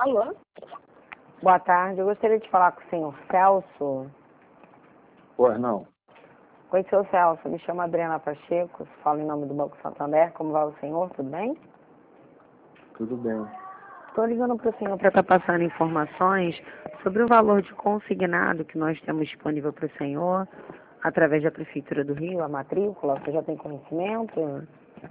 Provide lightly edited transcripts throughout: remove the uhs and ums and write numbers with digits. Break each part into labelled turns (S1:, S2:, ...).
S1: Alô?
S2: Boa tarde, eu gostaria de falar com o senhor Celso.
S3: Pois não.
S2: Oi, senhor Celso, me chamo Adriana Pacheco, falo em nome do Banco Santander. Como vai o senhor? Tudo bem?
S3: Tudo bem.
S2: Estou ligando para o senhor para estar passando informações sobre o valor de consignado que nós temos disponível para o senhor através da Prefeitura do Rio, a matrícula. Você já tem conhecimento?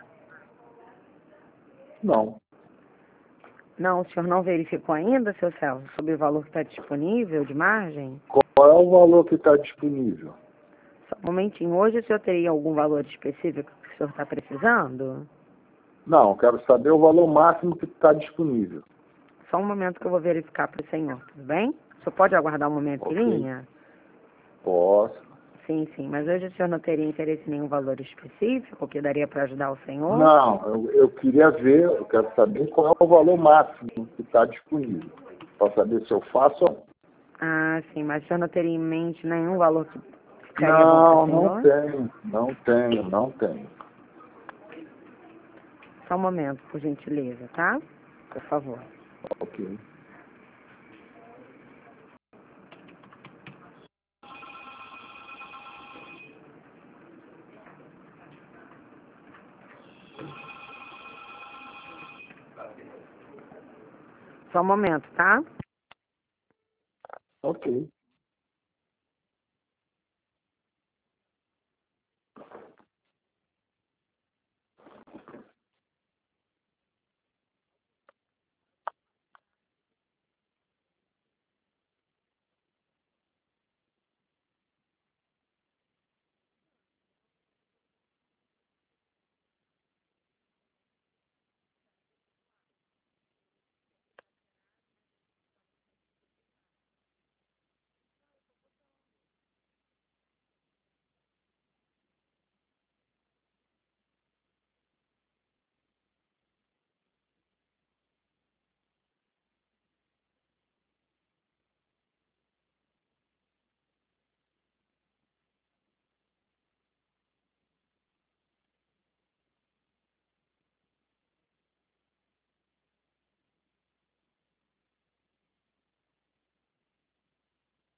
S3: Não.
S2: Não, o senhor não verificou ainda, seu Celso, sobre o valor que está disponível de margem?
S3: Qual é o valor que está disponível?
S2: Só um momentinho. Hoje o senhor teria algum valor específico que o senhor está precisando?
S3: Não, quero saber o valor máximo que está disponível.
S2: Só um momento que eu vou verificar para o senhor, tudo bem? O senhor pode aguardar um momento em
S3: Ok.
S2: linha?
S3: Posso.
S2: Sim, sim. Mas hoje o senhor não teria interesse em nenhum valor específico que daria para ajudar o senhor?
S3: Não, eu queria ver, eu quero saber qual é o valor máximo que está disponível. Para saber se eu faço ou não.
S2: Ah, sim. Mas o senhor não teria em mente nenhum valor que ficaria bom para o
S3: Não,
S2: senhor?
S3: não tenho.
S2: Só um momento, por gentileza, tá? Por favor.
S3: Ok.
S2: Só um momento, tá?
S3: Ok.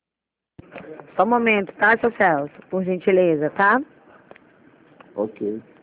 S2: Só um momento, tá, seu Celso? Por gentileza, tá?
S3: Ok.